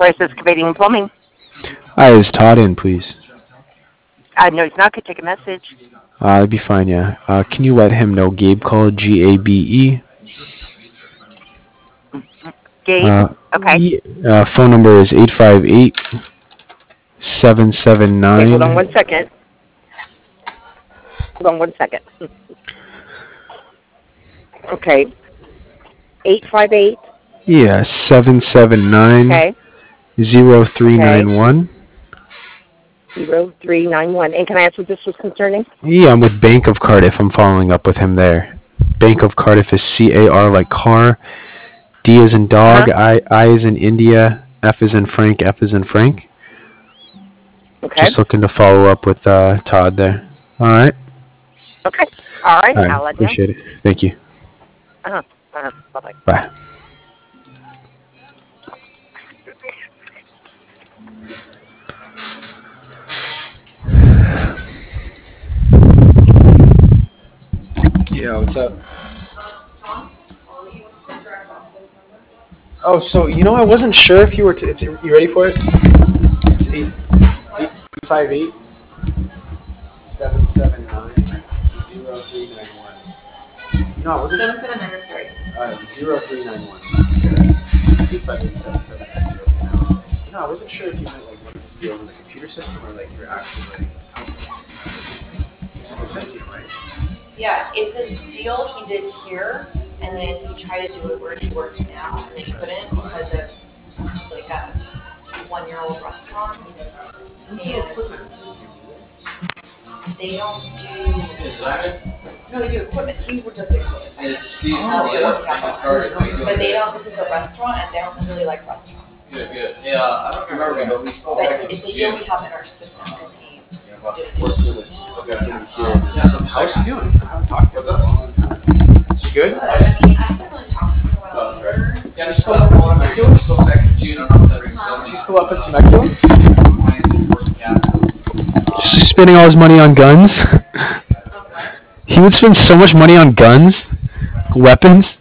Price Excavating and Plumbing. Hi, is Todd in, please? No, he's not. Could take a message. That'd be fine, yeah. Can you let him know Gabe called, Gabe? Gabe. Okay. Phone number is 858 Okay, hold on 779. one second. Hold on one second. Okay. 858. Yeah, 779 Okay. Okay. 0391. 0391. And can I ask what this was concerning? Yeah, I'm with Bank of Cardiff. I'm following up with him there. Bank of Cardiff is CAR like car, D is in dog, Uh-huh. I is in India, F is in Frank, F is in Frank. Okay. Just looking to follow up with Todd there. All right. Okay. All right. All right. I'll let you know. Appreciate it. Thank you. Uh-huh. Uh-huh. Bye-bye. Bye. Yeah, what's up? Oh, so I wasn't sure if you were. You ready for it? It's 858 779 0391. No, I wasn't. 779 sorry. 0391. 858 779. No, I wasn't sure if you meant like wanted to see over the computer system or like you're actually like. Right? Yeah, it's a deal he did here, and then he tried to do it where he works now, and they couldn't because of like a 1-year-old restaurant. And they don't do. No, they do equipment. He does the equipment. But they don't. This is a restaurant, and they don't really like restaurants. Good. Yeah, I don't remember, but we spoke. But it's a deal we have in our system because he did it. Yeah, so how's she doing? I haven't talked to her. She good? I mean, I haven't really talked to her about her. Yeah, she's still up in Temecula. Still second June. I'm not setting. She's still up in Temecula? She's spending all his money on guns. He would spend so much money on guns, weapons.